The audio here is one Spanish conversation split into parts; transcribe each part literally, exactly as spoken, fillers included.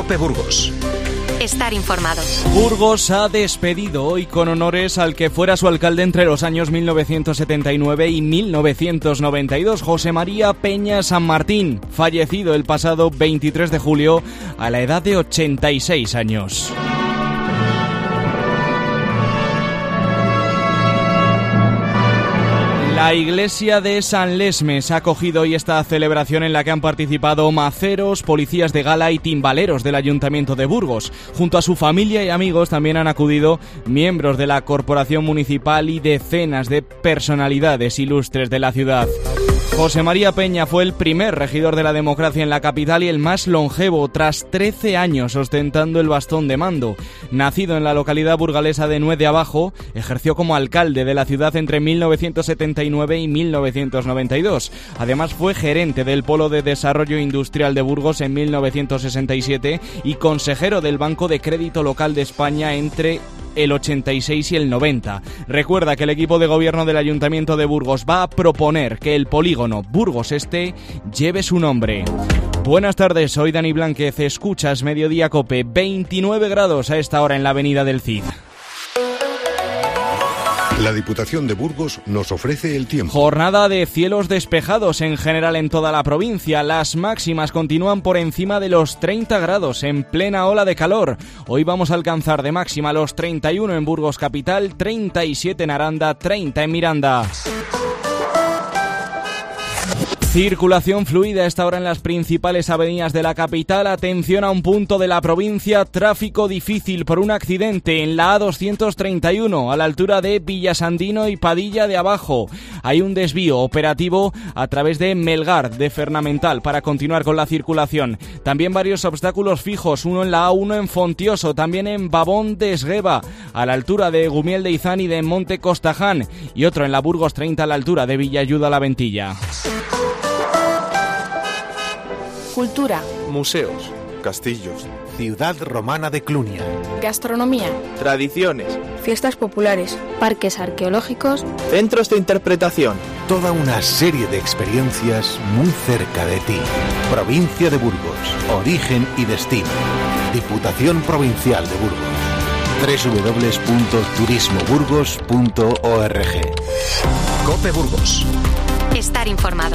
COPE Burgos. Estar informado. Burgos ha despedido hoy con honores al que fuera su alcalde entre los años mil novecientos setenta y nueve y mil novecientos noventa y dos, José María Peña San Martín, fallecido el pasado veintitrés de julio a la edad de ochenta y seis años. La iglesia de San Lesmes ha acogido hoy esta celebración en la que han participado maceros, policías de gala y timbaleros del Ayuntamiento de Burgos. Junto a su familia y amigos también han acudido miembros de la Corporación Municipal y decenas de personalidades ilustres de la ciudad. José María Peña fue el primer regidor de la democracia en la capital y el más longevo, tras trece años ostentando el bastón de mando. Nacido en la localidad burgalesa de Nuez de Abajo, ejerció como alcalde de la ciudad entre mil novecientos setenta y nueve y mil novecientos noventa y dos. Además fue gerente del Polo de Desarrollo Industrial de Burgos en mil novecientos sesenta y siete y consejero del Banco de Crédito Local de España entre el ochenta y seis y el noventa. Recuerda que el equipo de gobierno del Ayuntamiento de Burgos va a proponer que el polígono Burgos Este lleve su nombre. Buenas tardes, soy Dani Blánquez, escuchas Mediodía Cope, veintinueve grados a esta hora en la avenida del Cid. La Diputación de Burgos nos ofrece el tiempo. Jornada de cielos despejados en general en toda la provincia. Las máximas continúan por encima de los treinta grados en plena ola de calor. Hoy vamos a alcanzar de máxima los treinta y uno en Burgos capital, treinta y siete en Aranda, treinta en Miranda. Circulación fluida a esta hora en las principales avenidas de la capital. Atención a un punto de la provincia, tráfico difícil por un accidente en la A doscientos treinta y uno a la altura de Villasandino y Padilla de Abajo. Hay un desvío operativo a través de Melgar de Fernamental para continuar con la circulación. También varios obstáculos fijos, uno en la A uno en Fontioso, también en Babón de Esgueva a la altura de Gumiel de Izán y de Monte Costaján, y otro en la Burgos treinta a la altura de Villayuda la Ventilla. Cultura. Museos, castillos, ciudad romana de Clunia, gastronomía, tradiciones, fiestas populares, parques arqueológicos, centros de interpretación. Toda una serie de experiencias muy cerca de ti. Provincia de Burgos, origen y destino. Diputación Provincial de Burgos. doble u doble u doble u punto turismo burgos punto org. COPE Burgos. Estar informado.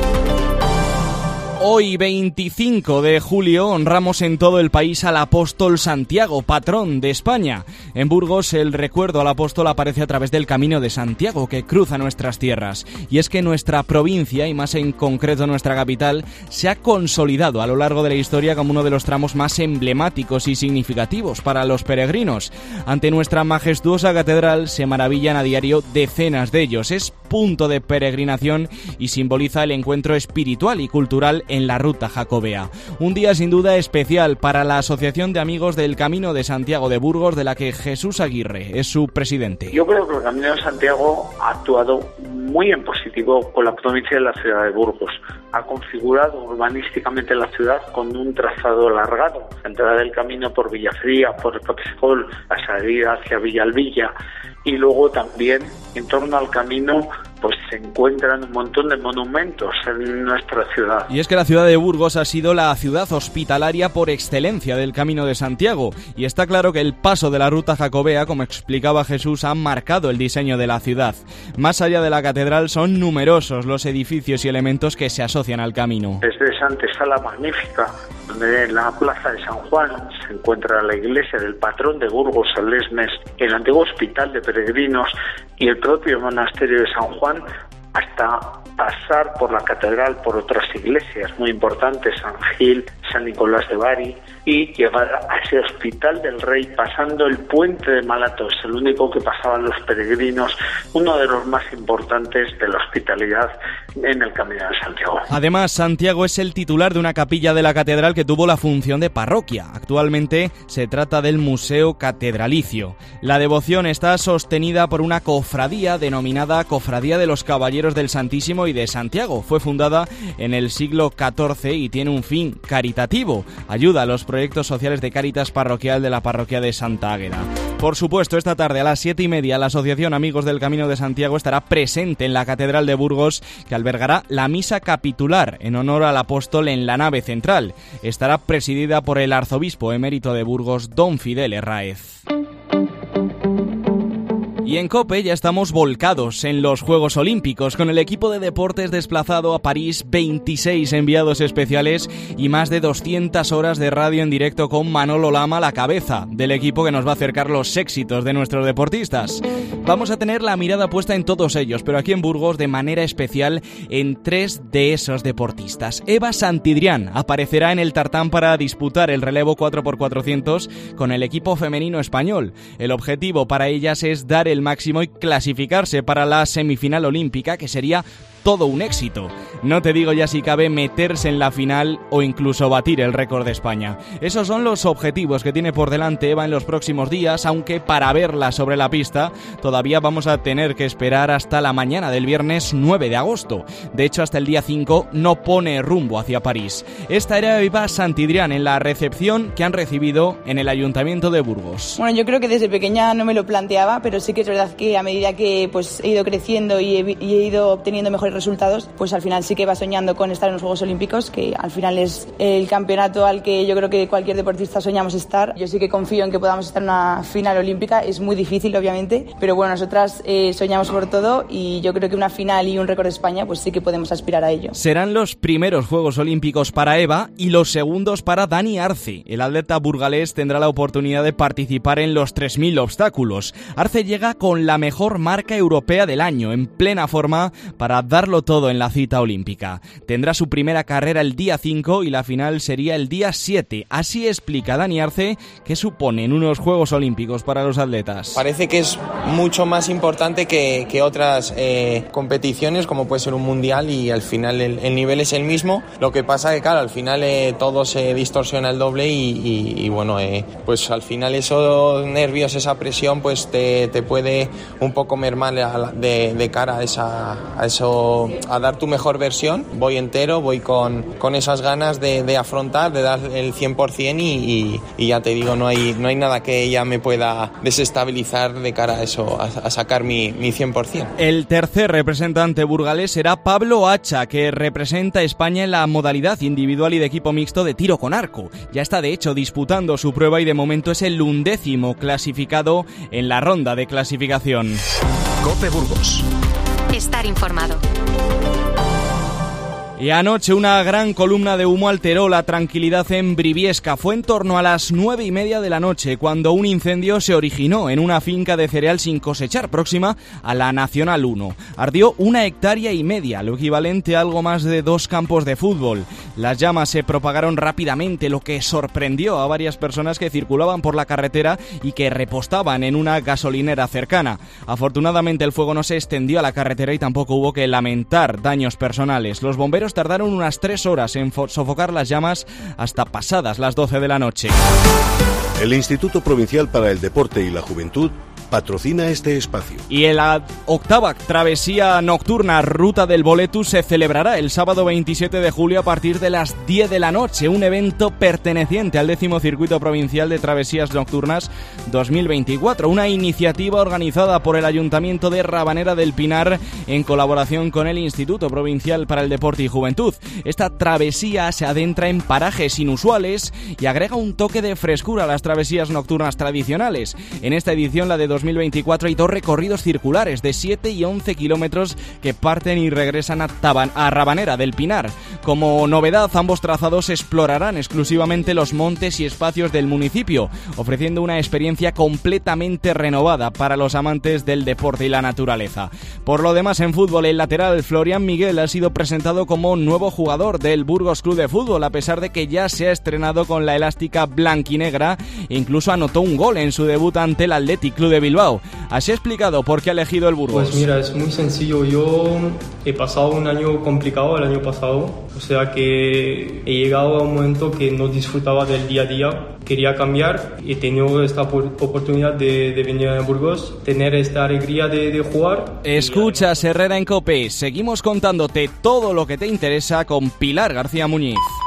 Hoy, veinticinco de julio, honramos en todo el país al apóstol Santiago, patrón de España. En Burgos, el recuerdo al apóstol aparece a través del Camino de Santiago, que cruza nuestras tierras. Y es que nuestra provincia, y más en concreto nuestra capital, se ha consolidado a lo largo de la historia como uno de los tramos más emblemáticos y significativos para los peregrinos. Ante nuestra majestuosa catedral se maravillan a diario decenas de ellos. Es punto de peregrinación y simboliza el encuentro espiritual y cultural en la ruta jacobea. Un día sin duda especial para la Asociación de Amigos del Camino de Santiago de Burgos, de la que Jesús Aguirre es su presidente. Yo creo que el Camino de Santiago ha actuado muy en positivo con la provincia de la ciudad de Burgos. Ha configurado urbanísticamente la ciudad con un trazado alargado. La entrada del camino por Villafría, por el Papescol, la salida hacia Villalvilla, y luego también en torno al camino pues se encuentran un montón de monumentos en nuestra ciudad. Y es que la ciudad de Burgos ha sido la ciudad hospitalaria por excelencia del Camino de Santiago, y está claro que el paso de la ruta jacobea, como explicaba Jesús, ha marcado el diseño de la ciudad. Más allá de la catedral son numerosos los edificios y elementos que se asocian al camino. Desde esa antesala magnífica, donde en la plaza de San Juan se encuentra la iglesia del patrón de Burgos, San Lesmes, el antiguo hospital de peregrinos y el propio monasterio de San Juan, hasta pasar por la catedral, por otras iglesias muy importantes, San Gil, San Nicolás de Bari, y llegar a ese Hospital del Rey pasando el puente de Malatos, el único que pasaban los peregrinos, uno de los más importantes de la hospitalidad en el Camino de Santiago. Además, Santiago es el titular de una capilla de la catedral que tuvo la función de parroquia. Actualmente se trata del Museo Catedralicio. La devoción está sostenida por una cofradía denominada Cofradía de los Caballeros del Santísimo y de Santiago. Fue fundada en el siglo catorce y tiene un fin caritativo. Ayuda a los proyectos sociales de Cáritas Parroquial de la parroquia de Santa Águeda. Por supuesto, esta tarde a las siete y media la Asociación Amigos del Camino de Santiago estará presente en la Catedral de Burgos, que albergará la misa capitular en honor al apóstol en la nave central. Estará presidida por el arzobispo emérito de Burgos, don Fidel Herráez. Y en COPE ya estamos volcados en los Juegos Olímpicos, con el equipo de deportes desplazado a París, veintiséis enviados especiales y más de doscientas horas de radio en directo con Manolo Lama a la cabeza del equipo que nos va a acercar los éxitos de nuestros deportistas. Vamos a tener la mirada puesta en todos ellos, pero aquí en Burgos de manera especial en tres de esos deportistas. Eva Santidrián aparecerá en el tartán para disputar el relevo cuatro por cuatrocientos con el equipo femenino español. El objetivo para ellas es dar el máximo y clasificarse para la semifinal olímpica, que sería todo un éxito. No te digo ya si cabe meterse en la final o incluso batir el récord de España. Esos son los objetivos que tiene por delante Eva en los próximos días, aunque para verla sobre la pista todavía vamos a tener que esperar hasta la mañana del viernes nueve de agosto. De hecho, hasta el día cinco no pone rumbo hacia París. Esta era Eva Santidrián en la recepción que han recibido en el Ayuntamiento de Burgos. Bueno, yo creo que desde pequeña no me lo planteaba, pero sí que es verdad que a medida que pues, he ido creciendo y he, y he ido obteniendo mejores resultados, pues al final sí que va soñando con estar en los Juegos Olímpicos, que al final es el campeonato al que yo creo que cualquier deportista soñamos estar. Yo sí que confío en que podamos estar en una final olímpica. Es muy difícil, obviamente, pero bueno, nosotras eh, soñamos por todo y yo creo que una final y un récord de España, pues sí que podemos aspirar a ello. Serán los primeros Juegos Olímpicos para Eva y los segundos para Dani Arce. El atleta burgalés tendrá la oportunidad de participar en los tres mil obstáculos. Arce llega con la mejor marca europea del año, en plena forma para dar todo en la cita olímpica. Tendrá su primera carrera el día cinco y la final sería el día siete. Así explica Dani Arce qué suponen unos Juegos Olímpicos para los atletas. Parece que es mucho más importante que, que otras eh, competiciones, como puede ser un mundial, y al final el, el nivel es el mismo. Lo que pasa que claro, al final eh, todo se distorsiona el doble y, y, y bueno, eh, pues al final esos nervios, esa presión, pues te, te puede un poco mermar de, de cara a, esa, a eso, a dar tu mejor versión. Voy entero, voy con, con esas ganas de, de afrontar, de dar el cien por ciento y, y, y ya te digo, no hay, no hay nada que ya me pueda desestabilizar de cara a eso, a, a sacar mi, mi cien por ciento. El tercer representante burgalés será Pablo Hacha, que representa a España en la modalidad individual y de equipo mixto de tiro con arco. Ya está de hecho disputando su prueba y de momento es el undécimo clasificado en la ronda de clasificación. COPE Burgos. Estar informado. Y anoche una gran columna de humo alteró la tranquilidad en Briviesca. Fue en torno a las nueve y media de la noche cuando un incendio se originó en una finca de cereal sin cosechar próxima a la Nacional uno. Ardió una hectárea y media, lo equivalente a algo más de dos campos de fútbol. Las llamas se propagaron rápidamente, lo que sorprendió a varias personas que circulaban por la carretera y que repostaban en una gasolinera cercana. Afortunadamente el fuego no se extendió a la carretera y tampoco hubo que lamentar daños personales. Los bomberos tardaron unas tres horas en sofocar las llamas hasta pasadas las doce de la noche. El Instituto Provincial para el Deporte y la Juventud patrocina este espacio. Y en la octava travesía nocturna Ruta del Boletus se celebrará el sábado veintisiete de julio a partir de las diez de la noche, un evento perteneciente al décimo Circuito Provincial de Travesías Nocturnas dos mil veinticuatro, una iniciativa organizada por el Ayuntamiento de Rabanera del Pinar en colaboración con el Instituto Provincial para el Deporte y Juventud. Esta travesía se adentra en parajes inusuales y agrega un toque de frescura a las travesías nocturnas tradicionales. En esta edición, la de dos mil veinticuatro, hay dos recorridos circulares de siete y once kilómetros que parten y regresan a, Taban, a Rabanera del Pinar. Como novedad, ambos trazados explorarán exclusivamente los montes y espacios del municipio, ofreciendo una experiencia completamente renovada para los amantes del deporte y la naturaleza. Por lo demás, en fútbol, el lateral Florian Miguel ha sido presentado como nuevo jugador del Burgos Club de Fútbol, a pesar de que ya se ha estrenado con la elástica blanquinegra e incluso anotó un gol en su debut ante el Athletic Club de Bilbao. Así ha explicado por qué ha elegido el Burgos. Pues mira, es muy sencillo. Yo he pasado un año complicado el año pasado, o sea que he llegado a un momento que no disfrutaba del día a día. Quería cambiar y he tenido esta oportunidad de, de venir a Burgos, tener esta alegría de, de jugar. Escuchas Herrera en COPE. Seguimos contándote todo lo que te interesa con Pilar García Muñiz.